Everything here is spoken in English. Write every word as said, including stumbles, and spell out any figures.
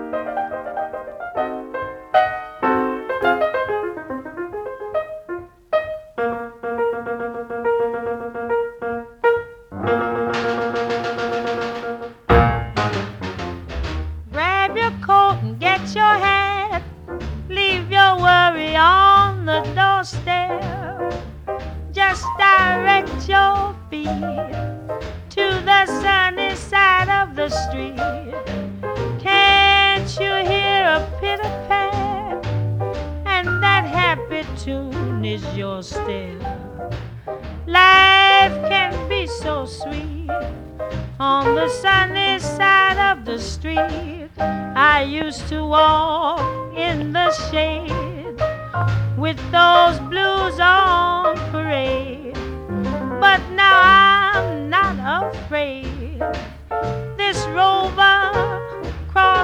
Grab your coat and get your hat. Leave your worry on the doorstep. Just direct your feet to the sunny side of the street. Can't you hear a pitter-pat? And that happy tune is your step. Life can be so sweet on the sunny side of the street. I used to walk in the shade with those blues on parade, but now I'm not afraid. This rover